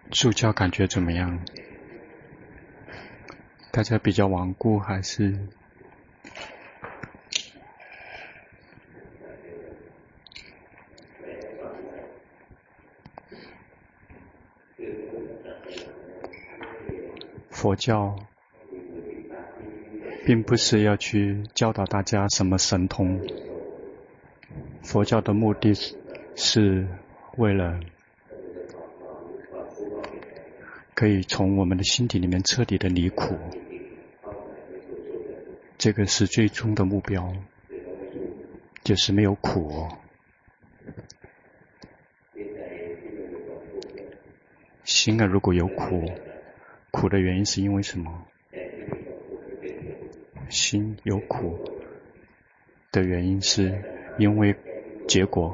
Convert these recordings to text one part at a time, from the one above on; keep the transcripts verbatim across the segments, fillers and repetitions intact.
助教感觉怎么样？大家比较顽固还是？佛教并不是要去教导大家什么神通，佛教的目的是为了可以从我们的心底里面彻底的离苦，这个是最终的目标，就是没有苦。心啊，如果有苦，苦的原因是因为什么？心有苦的原因是因为结果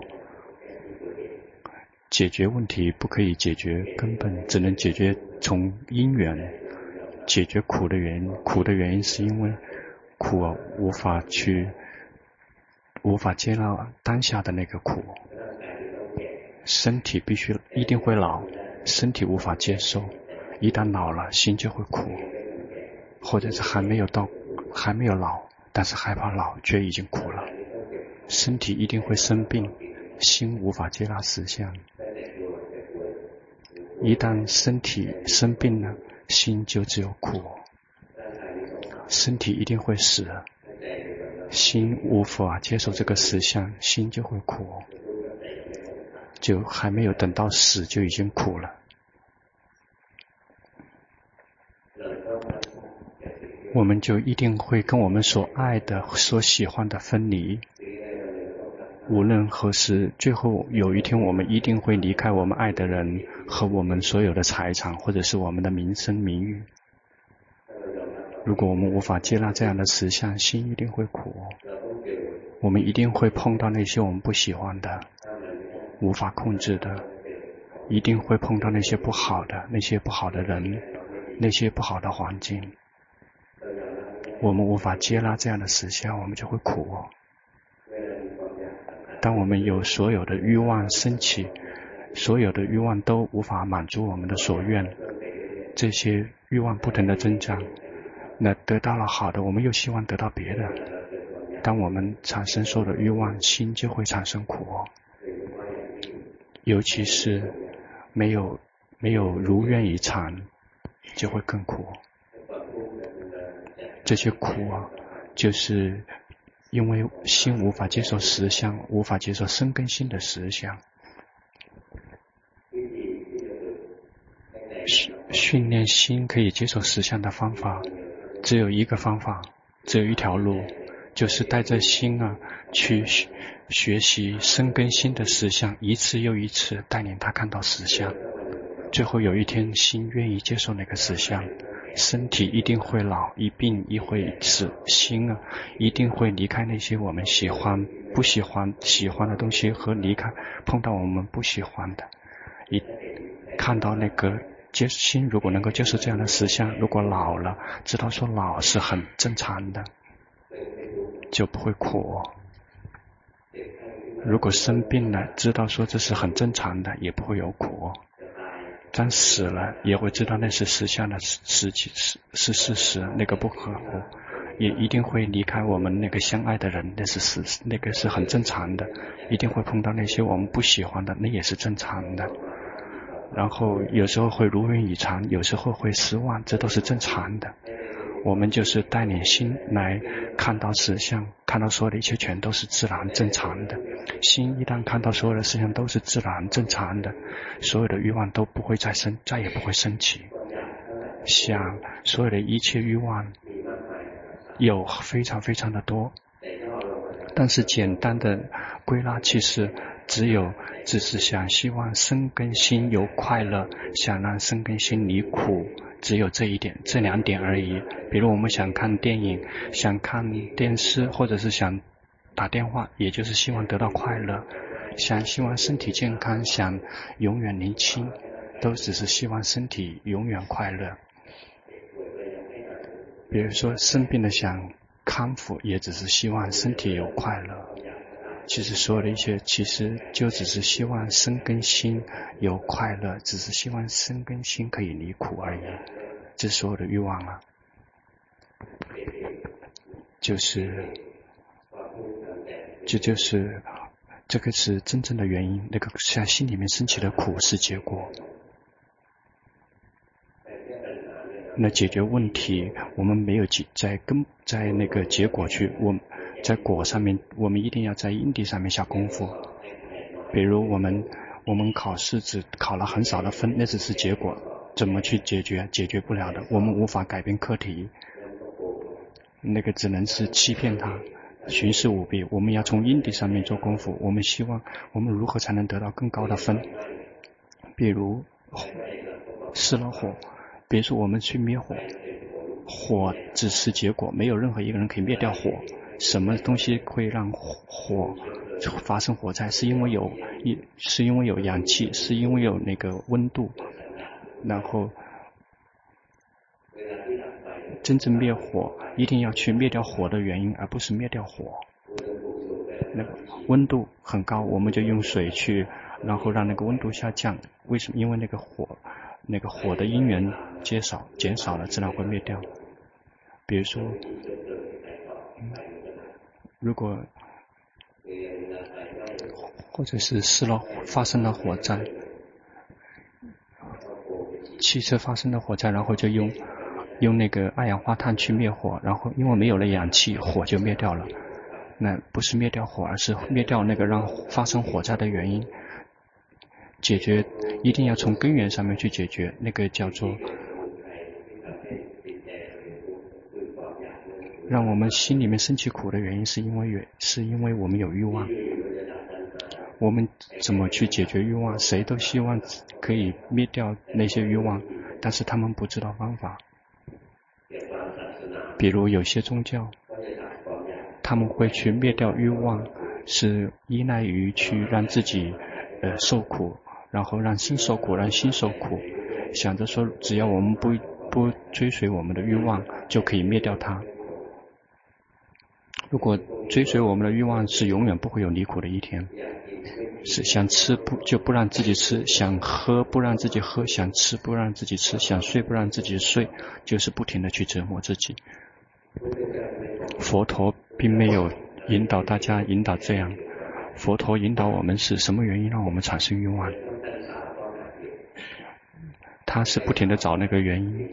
解决问题不可以解决根本，只能解决从因缘。解决苦的原因，苦的原因是因为苦啊无法去无法接纳当下的那个苦，身体必须一定会老，身体无法接受，一旦老了心就会苦，或者是还没有到还没有老，但是害怕老却已经苦了，身体一定会生病，心无法接纳实相，一旦身体生病了，心就只有苦，身体一定会死，心无法接受这个实相，心就会苦，就还没有等到死就已经苦了。我们就一定会跟我们所爱的、所喜欢的分离。无论何时，最后有一天我们一定会离开我们爱的人和我们所有的财产，或者是我们的名声名誉。如果我们无法接纳这样的实相，心一定会苦。我们一定会碰到那些我们不喜欢的、无法控制的，一定会碰到那些不好的、那些不好的人、那些不好的环境。我们无法接纳这样的实相，我们就会苦。当我们有所有的欲望升起，所有的欲望都无法满足我们的所愿，这些欲望不停地增长，那得到了好的，我们又希望得到别的。当我们产生所有的欲望，心就会产生苦，尤其是没有没有如愿以偿，就会更苦。这些苦啊，就是因为心无法接受实相，无法接受生根心的实相。训练心可以接受实相的方法只有一个方法，只有一条路，就是带着心啊去学习生根心的实相，一次又一次带领他看到实相。最后有一天心愿意接受那个实相，身体一定会老，一病一会死，心啊一定会离开那些我们喜欢不喜欢喜欢的东西，和离开碰到我们不喜欢的。一看到那个接心如果能够接受这样的实相，如果老了知道说老是很正常的，就不会苦。如果生病了知道说这是很正常的，也不会有苦。但死了也会知道那是实相的实际是是事实，那个不可苦，也一定会离开我们那个相爱的人，那是实那个是很正常的。一定会碰到那些我们不喜欢的，那也是正常的。然后有时候会如愿以偿，有时候会失望，这都是正常的。我们就是带领心来看到实相，看到所有的一切全都是自然正常的。心一旦看到所有的事情都是自然正常的，所有的欲望都不会再生，再也不会升起。想所有的一切欲望有非常非常的多，但是简单的归纳其实只有只是想希望生根心有快乐，想让生根心离苦，只有这一点，这两点而已。比如我们想看电影，想看电视，或者是想打电话，也就是希望得到快乐。想希望身体健康，想永远年轻，都只是希望身体永远快乐。比如说生病了想康复，也只是希望身体有快乐。 其实所有的一切，其实就只是希望身跟心有快乐，只是希望身跟心可以离苦而已。这所有的欲望啊，就是这就是这个是真正的原因。那个在心里面升起的苦是结果。那解决问题，我们没有在根在那个结果去，我在果上面，我们一定要在因地上面下功夫。比如我们我们考试只考了很少的分，那只是结果，怎么去解决？解决不了的，我们无法改变课题，那个只能是欺骗他，徇私舞弊。我们要从因地上面做功夫，我们希望我们如何才能得到更高的分？比如失了火。比如说我们去灭火，火只是结果，没有任何一个人可以灭掉火。什么东西会让火发生火灾？是因为有是因为有氧气，是因为有那个温度。然后真正灭火一定要去灭掉火的原因，而不是灭掉火。那个温度很高，我们就用水去，然后让那个温度下降。为什么？因为那个火那个火的因缘减少减少了，自然会灭掉。比如说，嗯、如果或者是失了发生了火灾，汽车发生了火灾，然后就用用那个二氧化碳去灭火，然后因为没有了氧气，火就灭掉了。那不是灭掉火，而是灭掉那个让发生火灾的原因。解决一定要从根源上面去解决，那个叫做让我们心里面升起苦的原因，是因为是因为我们有欲望。我们怎么去解决欲望？谁都希望可以灭掉那些欲望，但是他们不知道方法。比如有些宗教，他们会去灭掉欲望，是依赖于去让自己呃受苦，然后让身受苦，让心受苦，想着说只要我们不不追随我们的欲望，就可以灭掉它。如果追随我们的欲望，是永远不会有离苦的一天。是想吃不就不让自己吃，想喝不让自己喝，想吃不让自己吃，想睡不让自己睡，就是不停的去折磨自己。佛陀并没有引导大家引导这样，佛陀引导我们是什么原因让我们产生欲望？他是不停的找那个原因。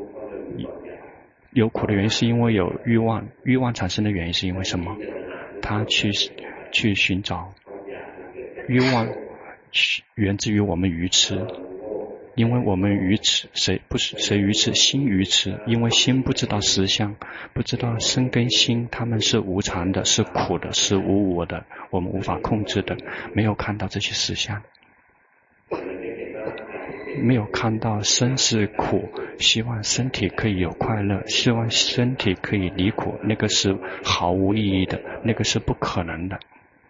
有苦的原因是因为有欲望，欲望产生的原因是因为什么？他去去寻找。欲望源自于我们愚痴，因为我们愚痴，谁不是谁愚痴？心愚痴，因为心不知道实相，不知道身跟心他们是无常的，是苦的，是无我的，我们无法控制的，没有看到这些实相，没有看到身是苦，希望身体可以有快乐，希望身体可以离苦，那个是毫无意义的，那个是不可能的。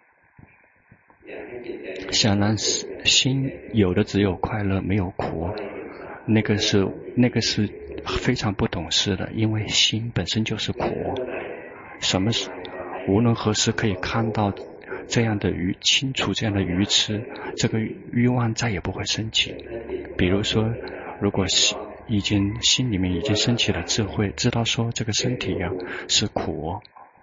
想让心有的只有快乐，没有苦，那个是那个是非常不懂事的，因为心本身就是苦。什么是无论何时可以看到这样的愚清楚这样的愚痴，这个欲望再也不会升起。比如说，如果已经心里面已经升起了智慧，知道说这个身体呀、啊、是苦，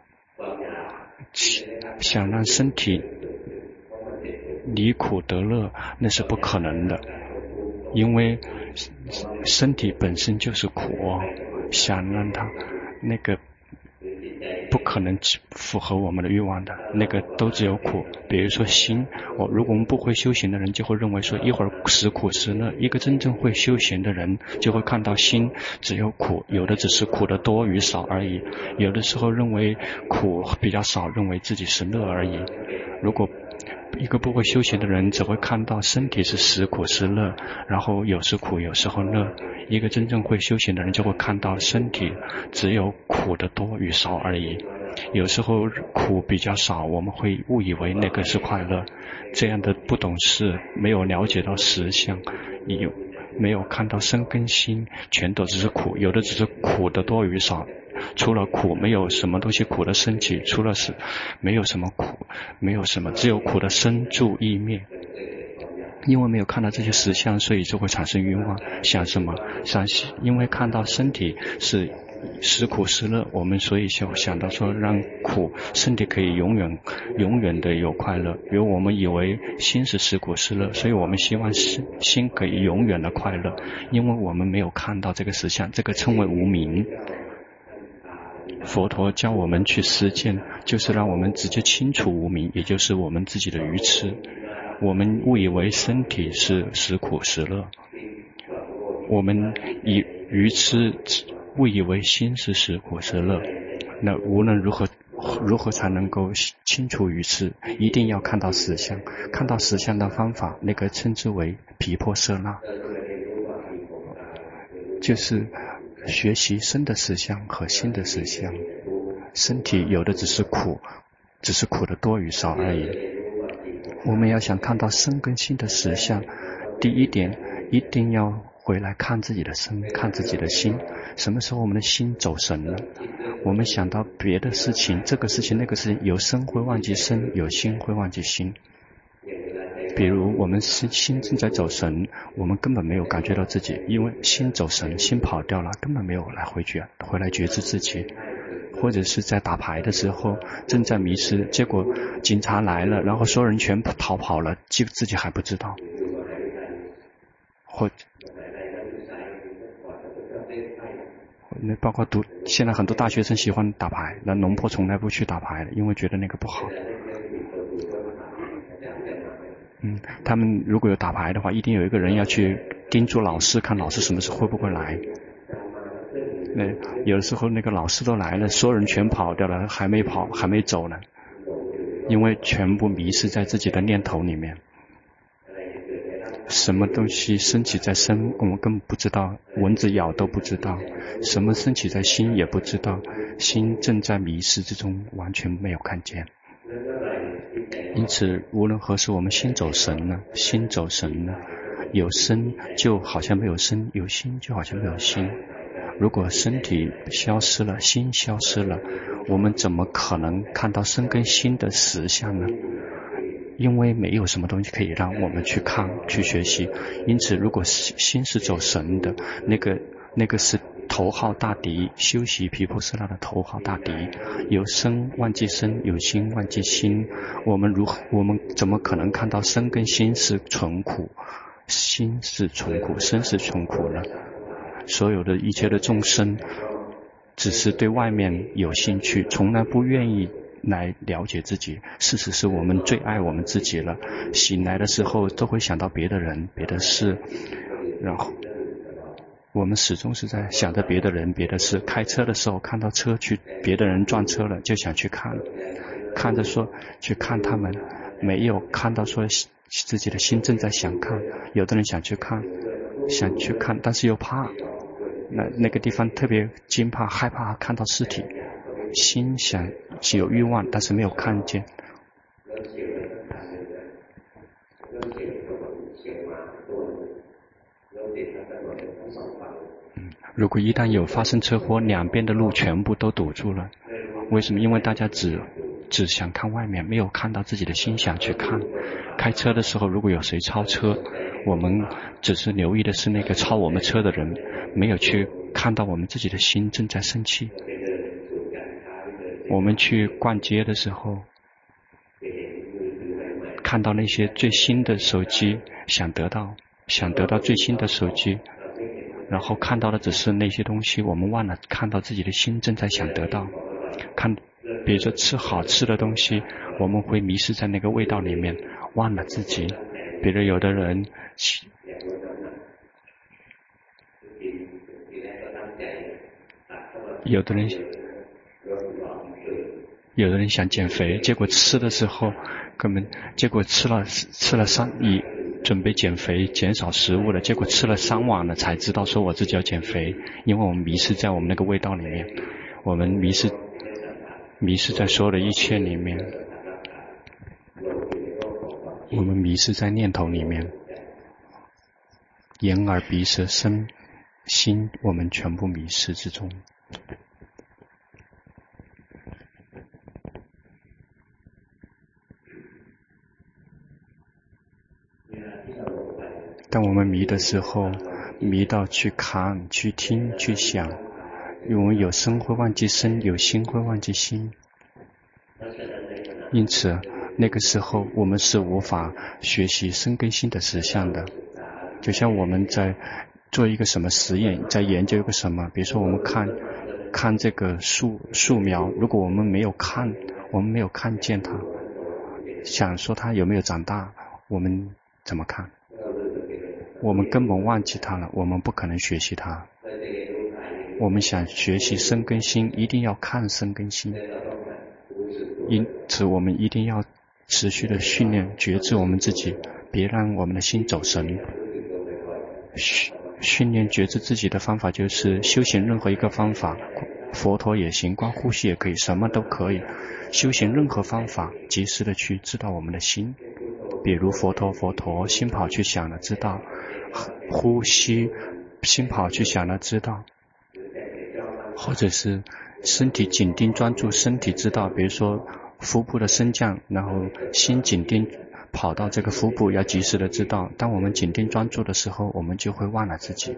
想让身体离苦得乐，那是不可能的，因为身体本身就是苦，想让它那个不可能符合我们的欲望的，那个都只有苦。比如说心，我如果我们不会修行的人就会认为说一会儿时苦时乐，一个真正会修行的人就会看到心只有苦，有的只是苦的多与少而已，有的时候认为苦比较少，认为自己是乐而已。如果一个不会修行的人只会看到身体是时苦时乐，然后有时苦有时候乐。一个真正会修行的人就会看到身体只有苦的多与少而已，有时候苦比较少，我们会误以为那个是快乐。这样的不懂事，没有了解到实相，有没有看到身跟心全都只是苦，有的只是苦的多与少， 除了苦，没有什么东西苦的升起，除了是没有什么苦，没有什么，只有苦的生住意灭。因为没有看到这些实相，所以就会产生欲望，想什么？想因为看到身体是时苦时乐，我们所以就想到说让苦身体可以永远永远的有快乐。比如我们以为心是时苦时乐，所以我们希望心心可以永远的快乐，因为我们没有看到这个实相，这个称为无明。佛陀教我们去实践，就是让我们直接清除无明，也就是我们自己的愚痴。我们误以为身体是时苦时乐，我们以愚痴误以为心是时苦时乐。那无论如何如何才能够清除愚痴？一定要看到实相，看到实相的方法，那个称之为毗婆舍那，就是学习身的实相和心的实相。身体有的只是苦，只是苦的多与少而已。我们要想看到身跟心的实相，第一点一定要回来看自己的身，看自己的心。什么时候我们的心走神了？我们想到别的事情，这个事情那个事情，有身会忘记身，有心会忘记心。比如我们心正在走神，我们根本没有感觉到自己，因为心走神，心跑掉了，根本没有来回觉回来觉知自己。或者是在打牌的时候正在迷失，结果警察来了，然后所有人全部逃跑了，自己还不知道。或那包括读，现在很多大学生喜欢打牌，那龙婆从来不去打牌了，因为觉得那个不好。嗯，他们如果有打牌的话，一定有一个人要去盯住老师，看老师什么时候会不会来。那有的时候那个老师都来了，所有人全跑掉了，还没跑，还没走呢，因为全部迷失在自己的念头里面。什么东西升起在身，我们根本不知道，蚊子咬都不知道；什么升起在心也不知道，心正在迷失之中，完全没有看见。因此无论何时我们心走神了，心走神了，有身就好像没有身，有心就好像没有心。如果身体消失了，心消失了，我们怎么可能看到身跟心的实相呢？因为没有什么东西可以让我们去看去学习。因此如果心是走神的，那个那个是头号大敌，修习毗婆舍那的头号大敌。有身忘记身，有心忘记心，我们如何我们怎么可能看到身跟心是纯苦，心是纯苦，身是纯苦呢？所有的一切的众生只是对外面有兴趣，从来不愿意来了解自己。事实是我们最爱我们自己了，醒来的时候都会想到别的人别的事，然后我们始终是在想着别的人别的事。开车的时候看到车去别的人撞车了，就想去看，看着说去看他们，没有看到说自己的心正在想看。有的人想去看想去看，但是又怕，那那个地方特别惊怕害怕看到尸体，心想有欲望，但是没有看见。嗯，如果一旦有发生车祸，两边的路全部都堵住了，为什么？因为大家只只想看外面，没有看到自己的心想去看。开车的时候如果有谁超车，我们只是留意的是那个超我们车的人，没有去看到我们自己的心正在生气。我们去逛街的时候看到那些最新的手机，想得到想得到最新的手机，然后看到的只是那些东西，我们忘了看到自己的心正在想得到。看比如说吃好吃的东西，我们会迷失在那个味道里面，忘了自己。比如有的人有的人有的人想减肥，结果吃的时候根本结果吃了吃了三以准备减肥减少食物了，结果吃了三碗了才知道说我自己要减肥。因为我们迷失在我们那个味道里面，我们迷失迷失在所有的一切里面，我们迷失在念头里面，眼耳鼻舌身心，我们全部迷失之中。 当我们迷的时候，迷到去看、去听、去想，我们有身会忘记身，有心会忘记心。因此那个时候我们是无法学习身跟心的实相的。就像我们在做一个什么实验，在研究一个什么，比如说我们看看这个树树苗，如果我们没有看，我们没有看见它，想说它有没有长大，我们怎么看？我们根本忘记它了，我们不可能学习它。我们想学习身跟心，一定要看身跟心，因此我们一定要持续的训练觉知我们自己，别让我们的心走神。训训练觉知自己的方法就是修行任何一个方法，佛陀也行，观呼吸也可以，什么都可以。修行任何方法，及时的去知道我们的心，比如佛陀佛陀，心跑去想了知道，呼吸心跑去想了知道，或者是身体紧盯专注身体知道，比如说腹部的升降，然后心紧盯跑到这个腹部，要及时的知道。当我们紧盯专注的时候，我们就会忘了自己。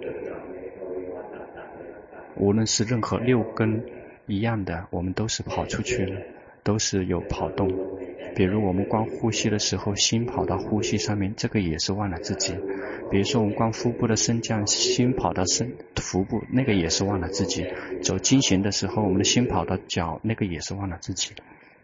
无论是任何六根一样的，我们都是跑出去了，都是有跑动。比如我们光呼吸的时候，心跑到呼吸上面，这个也是忘了自己。比如说我们光腹部的升降，心跑到身腹部，那个也是忘了自己。走经行的时候，我们的心跑到脚，那个也是忘了自己。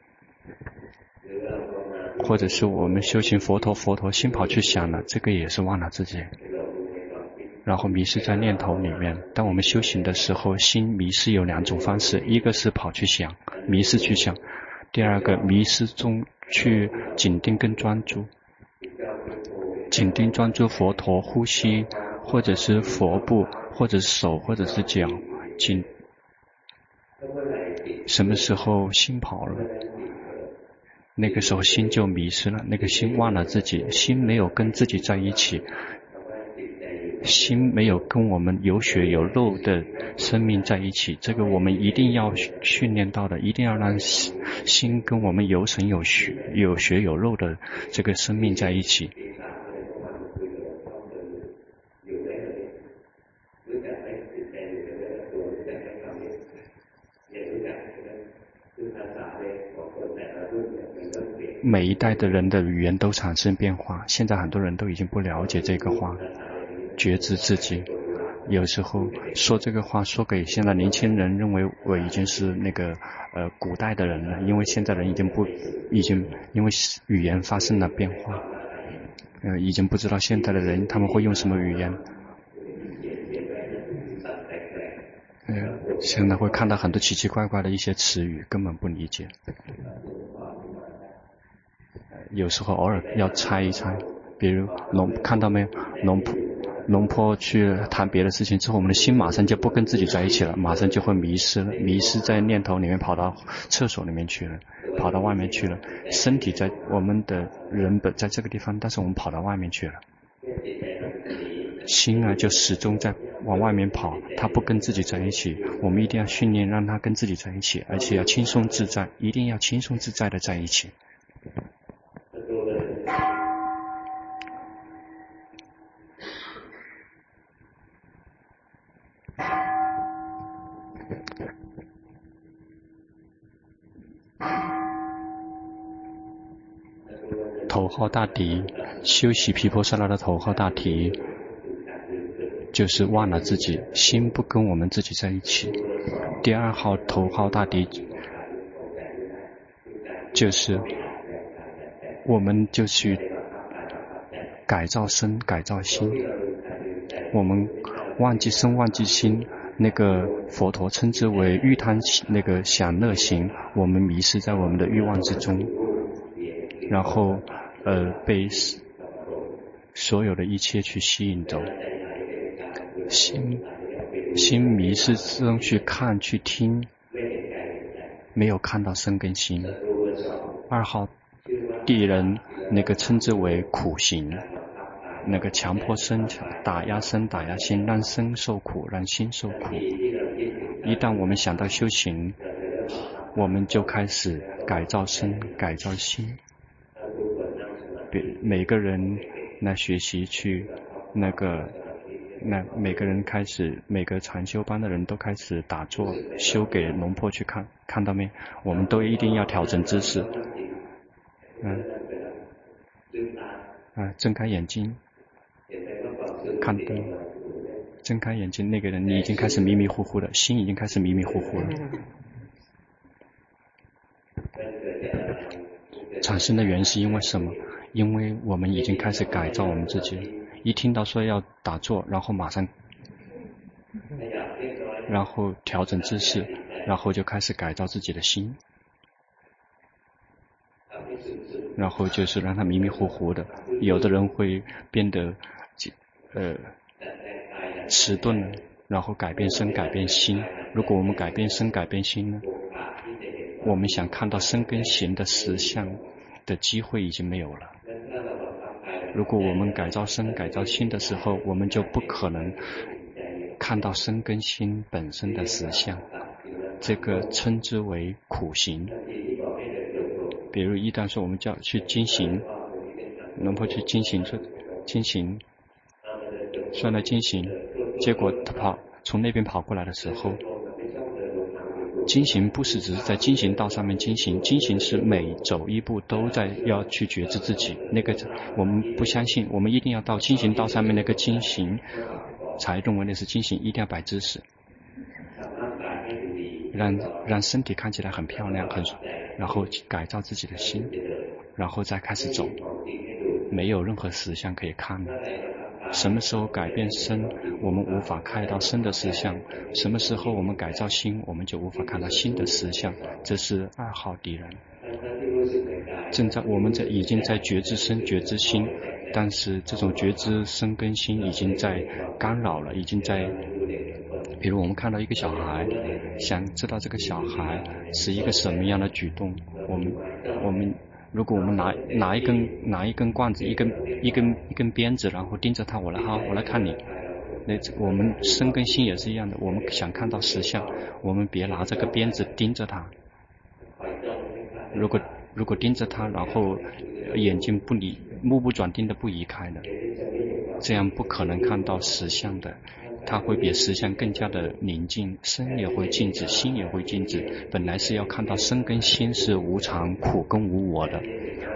或者是我们修行佛陀佛陀，心跑去想了，这个也是忘了自己。然后迷失在念头里面。当我们修行的时候，心迷失有两种方式，一个是跑去想，迷失去想；第二个迷失中去紧盯跟专注，紧盯专注佛陀呼吸，或者是佛部，或者是手，或者是脚。紧什么时候心跑了，那个时候心就迷失了，那个心忘了自己，心没有跟自己在一起，心没有跟我们有血有肉的生命在一起。这个我们一定要训练到的，一定要让心跟我们有神有血有血有肉的这个生命在一起。每一代的人的语言都产生变化，现在很多人都已经不了解这个话，觉知自己。有时候说这个话说给现在年轻人，认为我已经是那个呃古代的人了，因为现在人已经不已经因为语言发生了变化，呃已经不知道现在的人他们会用什么语言。呃现在会看到很多奇奇怪怪的一些词语，根本不理解。有时候偶尔要猜一猜，比如龙看到没有，龙婆龙婆去谈别的事情之后，我们的心马上就不跟自己在一起了，马上就会迷失了，迷失在念头里面，跑到厕所里面去了，跑到外面去了。身体在我们的人本在这个地方，但是我们跑到外面去了。心啊，就始终在往外面跑，它不跟自己在一起。我们一定要训练让它跟自己在一起，而且要轻松自在，一定要轻松自在的在一起。头号大敌，修习毗婆舍那的头号大敌就是忘了自己，心不跟我们自己在一起。第二号头号大敌就是我们就去改造身改造心，我们忘记身忘记心，那个佛陀称之为欲贪那个享乐行，我们迷失在我们的欲望之中，然后呃被所有的一切去吸引走，心心迷失中去看去听，没有看到身跟心。二号地人那个称之为苦行，那个强迫身打压身打压心，让身受苦让心受苦。一旦我们想到修行，我们就开始改造身改造心。每个人来学习去那个那每个人开始，每个禅修班的人都开始打坐修给龙婆去看，看到没？我们都一定要调整姿势。嗯，啊，睁开眼睛，看灯，睁开眼睛，那个人你已经开始迷迷糊糊了，心已经开始迷迷糊糊了。产生的原因是因为什么？因为我们已经开始改造我们自己。一听到说要打坐，然后马上，然后调整姿势，然后就开始改造自己的心，然后就是让他迷迷糊糊的。有的人会变得呃迟钝了，然后改变身改变心。如果我们改变身改变心呢，我们想看到身跟形的实相的机会已经没有了。如果我们改造身改造心的时候，我们就不可能看到身跟心本身的实相，这个称之为苦行。比如一旦说我们叫去精行，龙婆去精行，说精行，说了精行，结果他跑从那边跑过来的时候，精行不是只是在精行道上面精行，精行是每走一步都在要去觉知自己。那个我们不相信，我们一定要到精行道上面那个精行才认为那是精行，一定要摆姿势，让让身体看起来很漂亮，很然后改造自己的心，然后再开始走，没有任何实相可以看了。什么时候改变身，我们无法看到身的实相；什么时候我们改造心，我们就无法看到心的实相。这是二号敌人。正在我们在已经在觉知身、觉知心，但是这种觉知身跟心已经在干扰了，已经在。比如我们看到一个小孩，想知道这个小孩是一个什么样的举动，我们我们。如果我们拿拿一根拿一根棍子，一根一根一根鞭子，然后盯着他，我来哈，我来看你。那我们身跟心也是一样的，我们想看到实相，我们别拿这个鞭子盯着他。如果如果盯着他，然后眼睛不离目不转睛的不移开的，这样不可能看到实相的。它会比实相更加的宁静，身也会静止，心也会静止。本来是要看到身跟心是无常、苦跟无我的，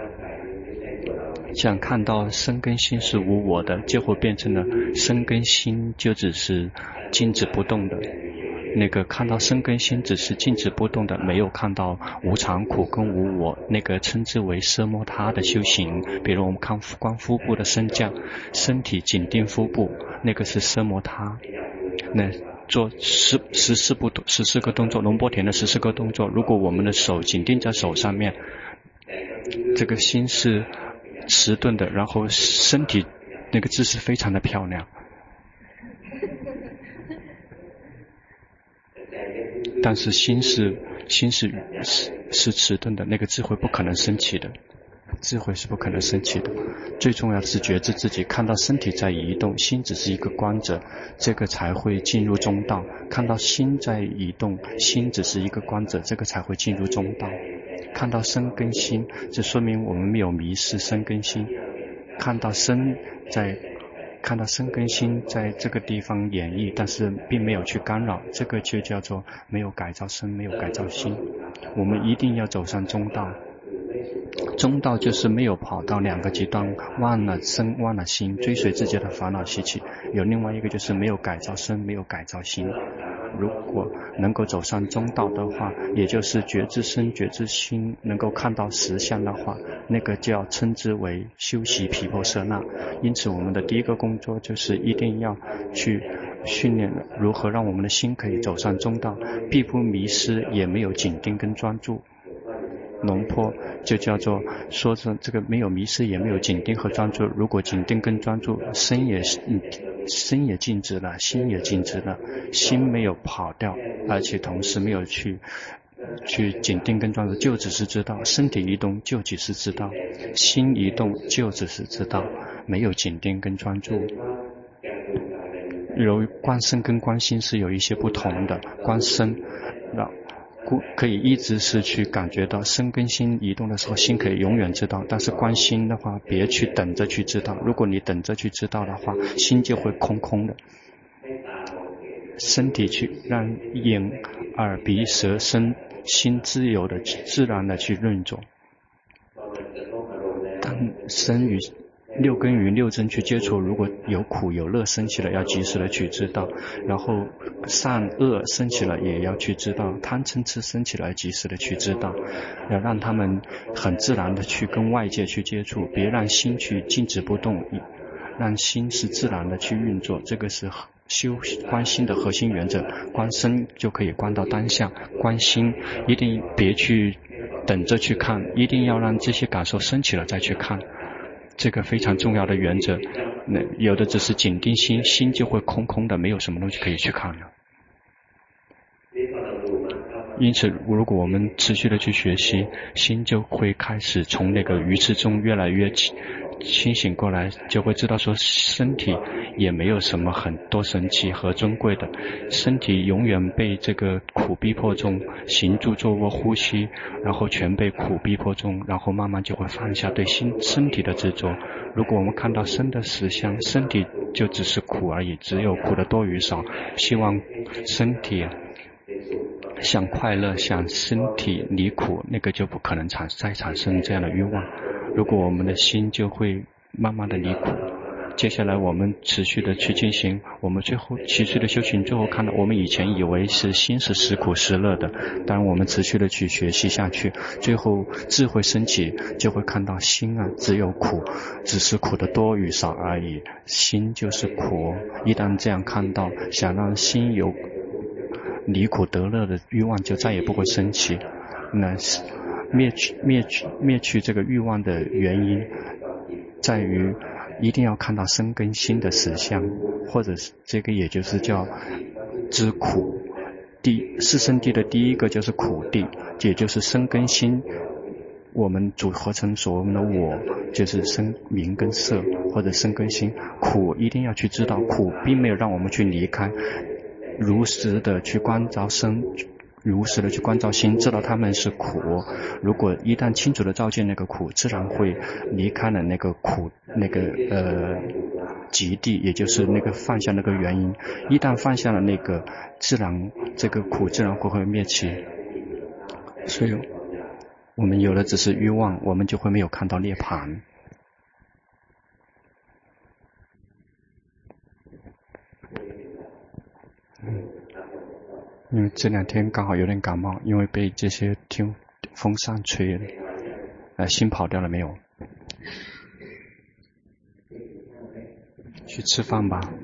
想看到身跟心是无我的，结果变成了身跟心就只是静止不动的。那个看到身跟心只是静止不动的，没有看到无常、苦跟无我，那个称之为奢摩他的修行。比如我们看观腹部的升降，身体紧盯腹部，那个是奢摩他。那做十十四步十四个动作，龙波田的十四个动作，如果我们的手紧盯在手上面，这个心是迟钝的，然后身体那个姿势非常的漂亮。但是心是心是是是迟钝的，那个智慧不可能升起的，智慧是不可能升起的。最重要的是觉知自己，看到身体在移动，心只是一个观者，这个才会进入中道。看到心在移动，心只是一个观者，这个才会进入中道。看到身跟心，这说明我们没有迷失身跟心。看到身在看到身跟心在这个地方演绎，但是并没有去干扰，这个就叫做没有改造身，没有改造心。我们一定要走上中道，中道就是没有跑到两个极端，忘了身忘了心，追随自己的烦恼习气。有另外一个就是没有改造身，没有改造心。如果能够走上中道的话，也就是觉知身觉知心能够看到实相的话，那个就要称之为修习毗婆舍那。因此我们的第一个工作就是一定要去训练如何让我们的心可以走上中道，必不迷失，也没有紧盯跟专注。龙坡就叫做说着这个没有迷失，也没有紧盯和专注。如果紧盯跟专注，身也嗯身也静止了，心也静止了，心没有跑掉，而且同时没有去去紧盯跟专注，就只是知道身体移动，就只是知道心移动，就只是知道，没有紧盯跟专注。由于观身跟观心是有一些不同的，观身可以一直是去感觉到身跟心移动的时候，心可以永远知道。但是观心的话，别去等着去知道。如果你等着去知道的话，心就会空空的。身体去让眼、耳、鼻、舌、身、心自由的、自然的去运作。当身与六根与六根去接触，如果有苦有乐升起来，要及时的去知道；然后善恶升起来，也要去知道；贪嗔痴升起来，及时的去知道。要让他们很自然的去跟外界去接触，别让心去静止不动，让心是自然的去运作。这个是修观心的核心原则。观身就可以观到当下，观心一定别去等着去看，一定要让这些感受升起了再去看。这个非常重要的原则。那有的只是紧盯心，心就会空空的，没有什么东西可以去看了。因此如果我们持续的去学习，心就会开始从那个愚痴中越来越清醒过来，就会知道说身体也没有什么很多神奇和尊贵的，身体永远被这个苦逼迫中，行住坐卧呼吸，然后全被苦逼迫中，然后慢慢就会放下对心身体的执着。如果我们看到身的实相，身体就只是苦而已，只有苦的多与少。希望身体想快乐，想身体离苦，那个就不可能产再产生这样的欲望。如果我们的心就会慢慢的离苦。接下来我们持续的去进行，我们最后持续的修行，最后看到我们以前以为是心是实苦实乐的，当然我们持续的去学习下去，最后智慧升起，就会看到心啊只有苦，只是苦的多与少而已，心就是苦。一旦这样看到，想让心有离苦得乐的欲望就再也不会升起。那灭去灭去灭去这个欲望的原因在于一定要看到身跟心的实相，或者是这个也就是叫知苦。第四圣谛的第一个就是苦谛，也就是身跟心我们组合成所谓的我，就是身名跟色，或者身跟心。苦一定要去知道，苦并没有让我们去离开，如实的去关照身，如实的去关照心，知道他们是苦。如果一旦清楚的照见那个苦，自然会离开了那个苦那个呃极地，也就是那个放下那个原因。一旦放下了那个，自然这个苦自然会会灭起。所以我们有的只是欲望，我们就会没有看到涅槃。嗯，因为这两天刚好有点感冒，因为被这些听风扇吹了，呃，心跑掉了没有？去吃饭吧。